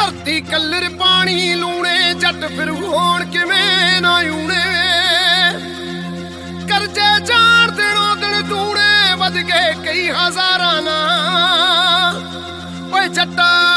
ਧਰਤੀ ਕੱਲਰ ਪਾਣੀ ਲੂਣੇ ਜੱਟ ਫਿਰ ਹੋਣ ਕਿਵੇਂ ਨਾ ਊਣੇ ਕਰਜ਼ੇ ਜਾਣ ਦਿਨੋਂ ਦਿਨ ਦੂਣੇ ਵੱਧ ਗਏ ਕਈ ਹਜ਼ਾਰਾਂ ਨਾ ਓਏ ਜੱਟਾ